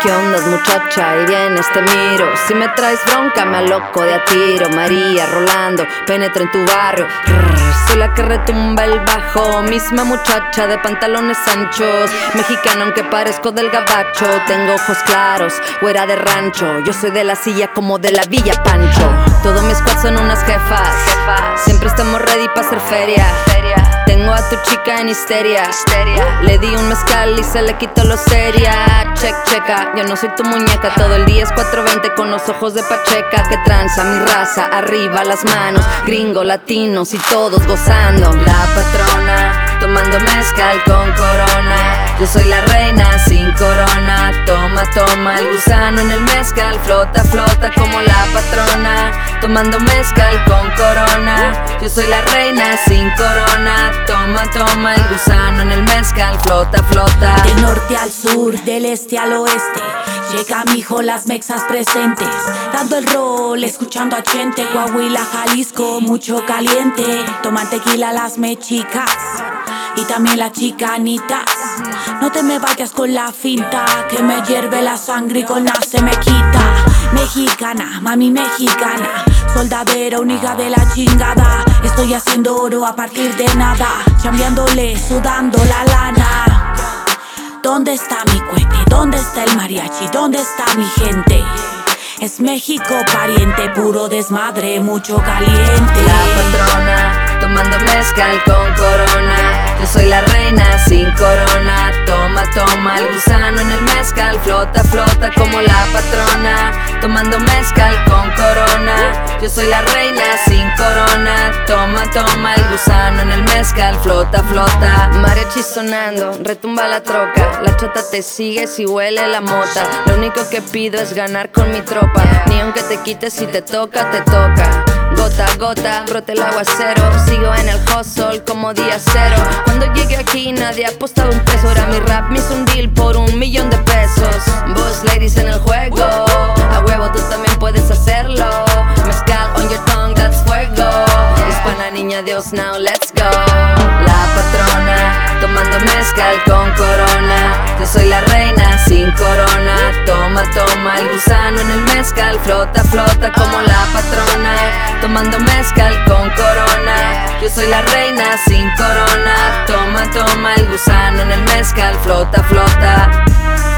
¿qué onda, muchacha? Y vienes, te miro. Si me traes bronca, me aloco de a tiro. María, Rolando, penetra en tu barrio. Soy la que retumba el bajo. Misma muchacha de pantalones anchos. Mexicana aunque parezco del gabacho. Tengo ojos claros, güera de rancho. Yo soy de la silla como de la Villa Pancho. Todos mis squad son unas jefas. Siempre estamos ready pa' hacer feria. Tengo a tu chica en histeria. Le di un mezcal y se le quitó lo seria. Checa, yo no soy tu muñeca. Todo el día es 420 con los ojos de Pacheca. Que tranza mi raza, arriba las manos. Gringo, latinos y todos gozando. La patrona, tomando mezcal con corona. Yo soy la reina sin corona. Toma el gusano en el mezcal. Flota como la patrona. Tomando mezcal con corona. Yo soy la reina sin corona. Toma el gusano en el mezcal. Flota. Del norte al sur, del este al oeste. Llega mijo, las mexas presentes. Dando el rol, escuchando a Chente. Coahuila, Jalisco, mucho caliente. Toman tequila las mechicas y también las chicanitas. No te me vayas con la finta, que me hierve la sangre y con nada se me quita. Mexicana, mami mexicana, soldadera, una hija de la chingada. Estoy haciendo oro a partir de nada, chambeándole, sudando la lana. ¿Dónde está mi cohete? ¿Dónde está el mariachi? ¿Dónde está mi gente? Es México pariente, puro desmadre, mucho caliente. La patrona, tomando mezcal con corona. Yo soy la reina sin corona. Toma el gusano en el mezcal. Flota como la patrona. Tomando mezcal con corona. Yo soy la reina sin corona. Toma el gusano en el mezcal. Flota. Mariachi sonando, retumba la troca. La chota te sigue si huele la mota. Lo único que pido es ganar con mi tropa. Ni aunque te quites, si te toca, te toca. Gota a gota, brote el aguacero. Sigo en el hustle como día cero. Cuando llegué aquí nadie apostaba un peso. Era mi rap, me hizo un deal por $1,000,000 de pesos. Boss ladies en el juego. A huevo tú también puedes hacerlo. Mezcal on your tongue, that's fuego. Hispana niña Dios, now let's go. La patrona, tomando mezcal con corona. Yo soy la reina sin corona. Toma el gusano en el mezcal. Flota como la patrona. Tomando mezcal con corona. Yo soy la reina sin corona. Toma el gusano en el mezcal. Flota.